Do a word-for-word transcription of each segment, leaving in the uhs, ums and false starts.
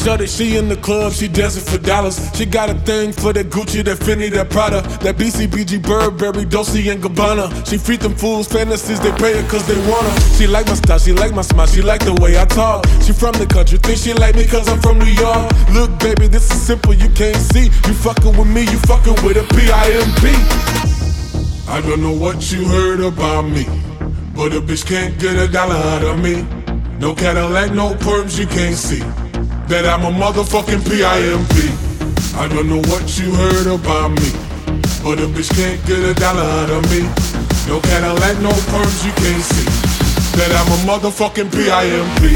Shorty, she in the club, she dancing for dollars. She got a thing for that Gucci, that Fendi, that Prada, that B C B G, Burberry, Dolce and Gabbana. She feed them fools fantasies, they pay her cause they want her. She like my style, she like my smile, she like the way I talk. She from the country, think she like me cause I'm from New York. Look baby, this is simple, you can't see. You fucking with me, you fucking with a P I M P. I don't know what you heard about me, but a bitch can't get a dollar out of me. No Cadillac, no perms, you can't see that I'm a motherfucking P I M P. I don't know what you heard about me, but a bitch can't get a dollar out of me. No Cadillac, no perms, you can't see that I'm a motherfucking P I M P.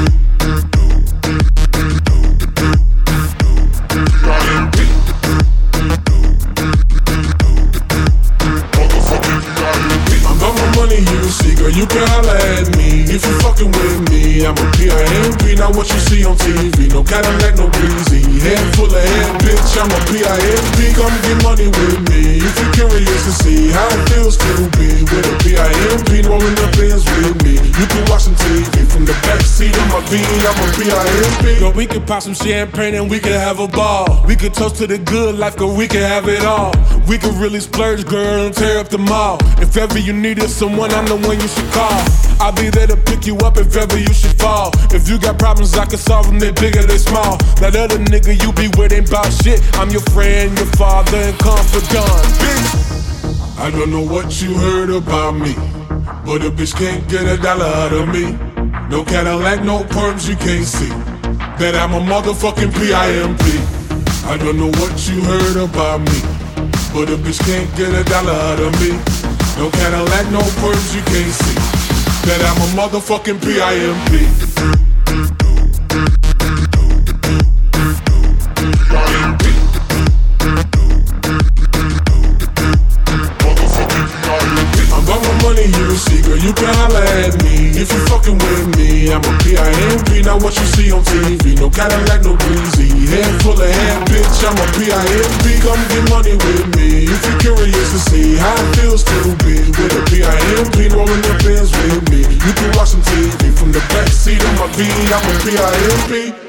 You see, girl, you can holla at me if you fucking with me. I'm a P I M P, not what you see on T V. No Cadillac, no breezy, head full of head, bitch. I'm a P I M P, come get money with me. If you're curious to see how it feels to be with a P I M P, rolling the bands with me. You can watch some T V from the backseat of my V. I'm a P I M P. Girl, we can pop some champagne and we can have a ball. We can toast to the good life, girl, we can have it all. We can really splurge, girl, and tear up the mall. If ever you needed someone, I'm the one you should call. I'll be there to pick you up if ever you should fall. If you got problems, I can solve them, they big or they small. That other nigga you be with ain't bout shit. I'm your friend, your father, and confidant, bitch. I don't know what you heard about me, but a bitch can't get a dollar out of me. No Cadillac, no perms, you can't see that I'm a motherfucking P I M P. I don't know what you heard about me, but a bitch can't get a dollar out of me. No Cadillac, no perms, you can't see that I'm a motherfucking P I M P. I'm about my money, you see, girl, you can holla at me if you fucking with me. I'm a P I M P, not what you see on T V. No Cadillac, no breezy, head full of hair, bitch. I'm a P I M P, come get money with me. If you're curious to see how it feels to be with a P I M P, rolling the bands with me. You can watch some T V from the backseat of my V. I'm a P I M P.